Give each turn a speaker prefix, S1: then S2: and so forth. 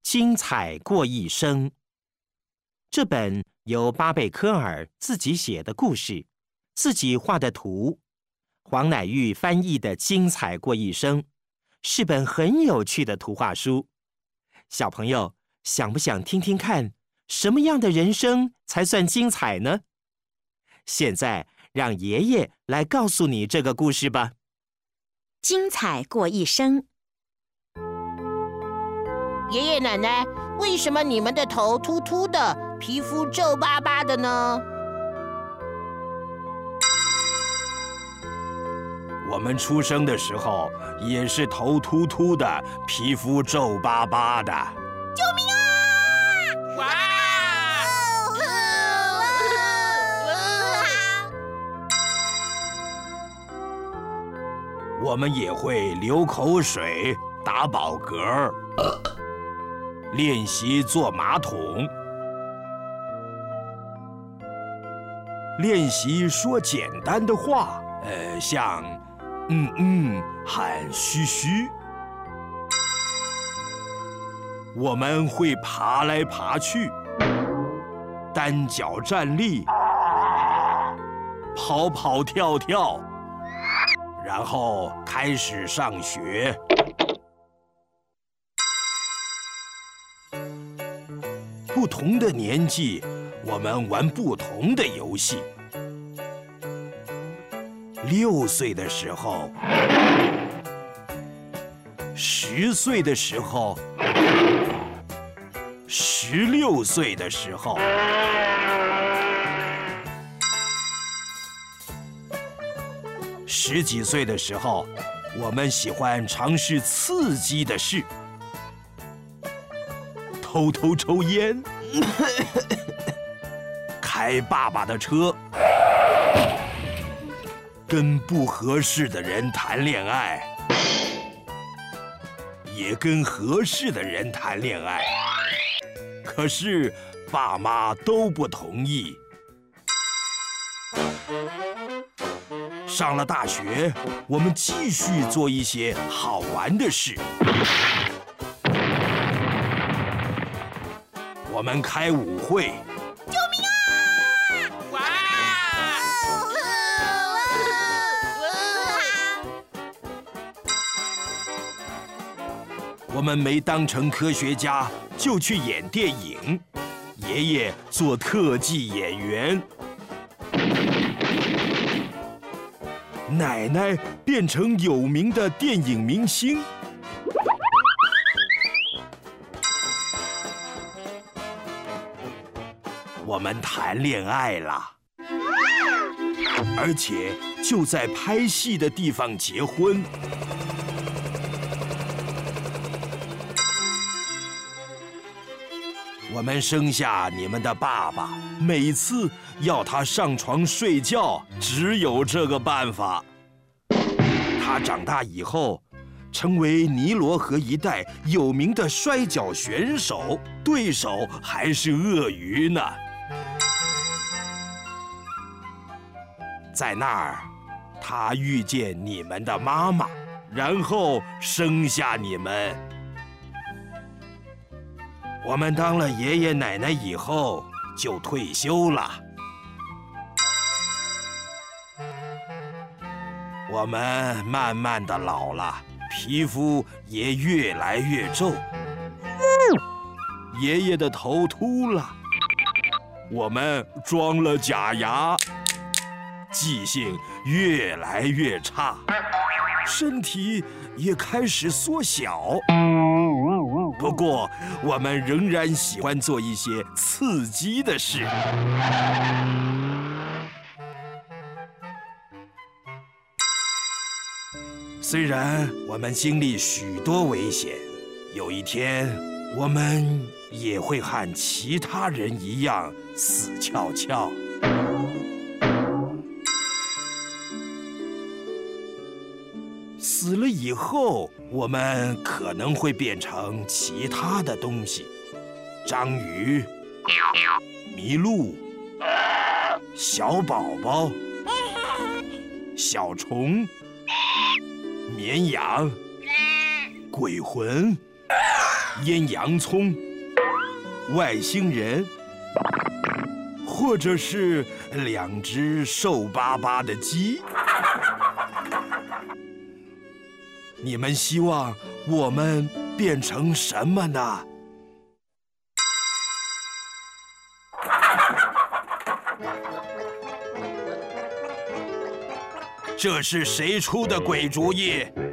S1: 精彩过一生》。这本由巴贝科尔自己写的故事，自己画的图，黄乃玉翻译的《精彩过一生》，是本很有趣的图画书。小朋友，想不想听听看，什么样的人生才算精彩呢？现在让爷爷来告诉你这个故事吧。
S2: 精彩过一生。
S3: 爷爷奶奶，为什么你们的头秃秃的，皮肤皱巴巴的呢？
S4: 我们出生的时候也是头秃秃的，皮肤皱巴巴的。
S3: 救命啊！哇！
S4: 我们也会流口水、打饱嗝，练习坐马桶，练习说简单的话，像和嘘嘘。我们会爬来爬去，单脚站立，跑跑跳跳。然后开始上学。不同的年纪，我们玩不同的游戏。6岁的时候，10岁的时候，16岁的时候。10几岁的时候，我们喜欢尝试刺激的事，偷偷抽烟，开爸爸的车，跟不合适的人谈恋爱，也跟合适的人谈恋爱，可是爸妈都不同意。上了大学，我们继续做一些好玩的事。我们开舞会，
S3: 救命啊！哇！
S4: 我们没当成科学家，就去演电影。爷爷做特技演员。奶奶变成有名的电影明星，我们谈恋爱了，而且就在拍戏的地方结婚。我们生下你们的爸爸，每次要他上床睡觉，只有这个办法。他长大以后，成为尼罗河一带有名的摔跤选手，对手还是鳄鱼呢。在那儿，他遇见你们的妈妈，然后生下你们。我们当了爷爷奶奶以后就退休了。我们慢慢的老了，皮肤也越来越皱。爷爷的头秃了，我们装了假牙，记性越来越差，身体也开始缩小。不过，我们仍然喜欢做一些刺激的事。虽然我们经历许多危险，有一天我们也会和其他人一样死翘翘。死了以后，我们可能会变成其他的东西，章鱼、麋鹿、小宝宝、小虫、绵羊、鬼魂、 腌洋葱、外星人，或者是2只瘦巴巴的鸡？你们希望我们变成什么呢？这是谁出的鬼主意？